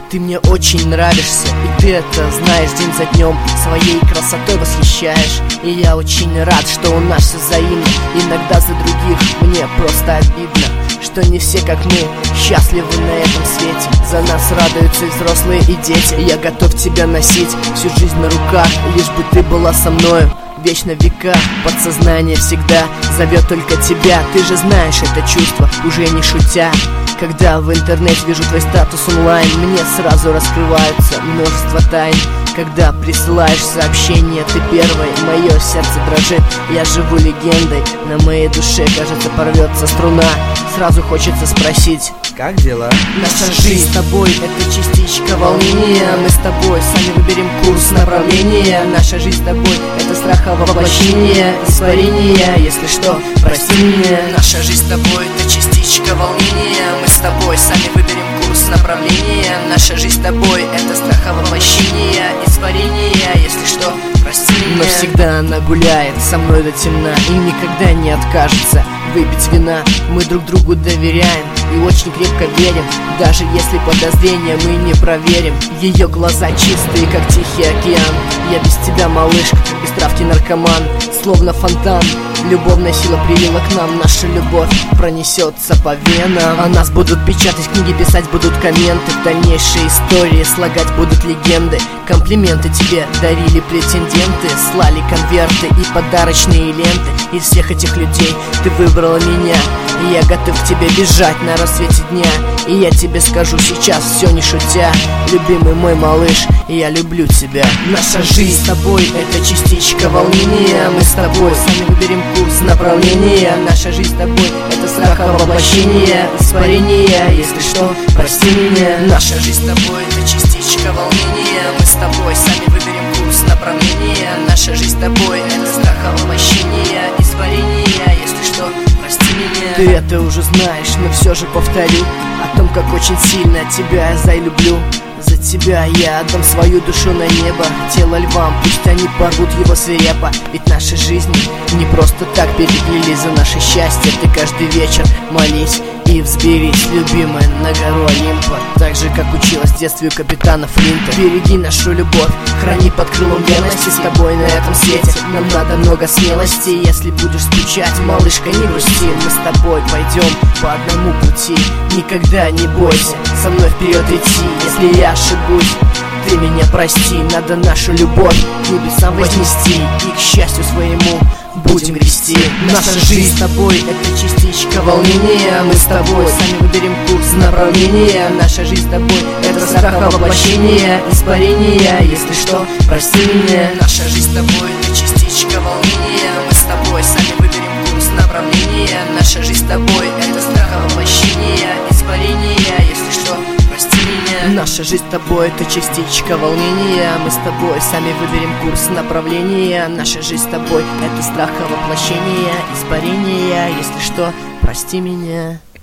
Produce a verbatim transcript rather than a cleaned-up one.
Ты мне очень нравишься, и ты это знаешь. День за днем своей красотой восхищаешь. И я очень рад, что у нас все взаимно. Иногда за других мне просто обидно, что не все, как мы, счастливы на этом свете. За нас радуются и взрослые, и дети. Я готов тебя носить всю жизнь на руках, лишь бы ты была со мною вечно века. Подсознание всегда зовет только тебя. Ты же знаешь это чувство, уже не шутя. Когда в интернете вижу твой статус онлайн, мне сразу раскрываются множество тайн. Когда присылаешь сообщение, ты первой, мое сердце дрожит. Я живу легендой, на моей душе, кажется, порвется струна. Сразу хочется спросить: как дела? Наша жизнь с тобой — это частичка волнения. Мы с тобой сами выберем курс направления. Наша жизнь с тобой — это страха воплощения, испарения. Если что, прости меня. Наша жизнь с тобой — это частичка волнения. Мы с тобой сами выберем курс направления. Наша жизнь с тобой — это страха воплощения, испарения. Если что, прости меня. Но всегда она гуляет со мной до темна и никогда не откажется выпить вина. Мы друг другу доверяем и очень крепко верим, даже если подозрения мы не проверим. Ее глаза чистые, как Тихий океан. Я без тебя, малышка, как без травки наркоман. Словно фонтан, любовная сила привела к нам. Наша любовь пронесется по венам. О нас будут печатать книги, писать будут комменты. Дальнейшие истории слагать будут легенды. Комплименты тебе дарили претенденты, слали конверты и подарочные ленты. Из всех этих людей ты выбрала меня, и я готов к тебе бежать на рассвете дня. И я тебе скажу сейчас, все не шутя: любимый мой малыш, я люблю тебя. Наша жизнь с тобой — это частичка волнения. Мы с тобой сами выберем курс направления. Наша жизнь с тобой — это страха воплощения, испарения. Если что, прости меня. Наша жизнь с тобой — это частичка волнения. Мы с тобой сами выберем курс направления. Наша жизнь с тобой — это страха воплощения, испарения. Если что, прости меня. Ты это уже знаешь, но все же повторю о том, как очень сильно тебя я залюблю. За тебя я отдам свою душу на небо. Тело львам, пусть они порвут его свирепо. Ведь наши жизни не просто так переплелись. За наше счастье ты каждый вечер молись и взберись, любимая, на гору Олимпа. Так же, как училась в детстве у капитана Флинта. Береги нашу любовь, храни под крылом верности. С тобой на этом свете нам надо много смелости. Если будешь скучать, малышка, не грусти. Мы с тобой пойдем по одному пути. Никогда не бойся со мной вперед идти. Если я ошибусь, ты меня прости. Надо нашу любовь к небесам вознести и к счастью своему будем грести. Наша жизнь с тобой — это частичка волнения. Мы с тобой сами выберем курс направления. Наша жизнь с тобой — это страха воплощения, испарения. Если что, прости меня. Наша жизнь с тобой — это частичка волнения. Мы с тобой сами выберем курс направления. Наша жизнь с тобой — это страха воплощения, испарения. Если что, прости меня. Наша жизнь с тобой — это частичка волнения. Мы с тобой сами выберем курс направления. Наша жизнь с тобой — это страха воплощения, испарения. Если что, прости меня.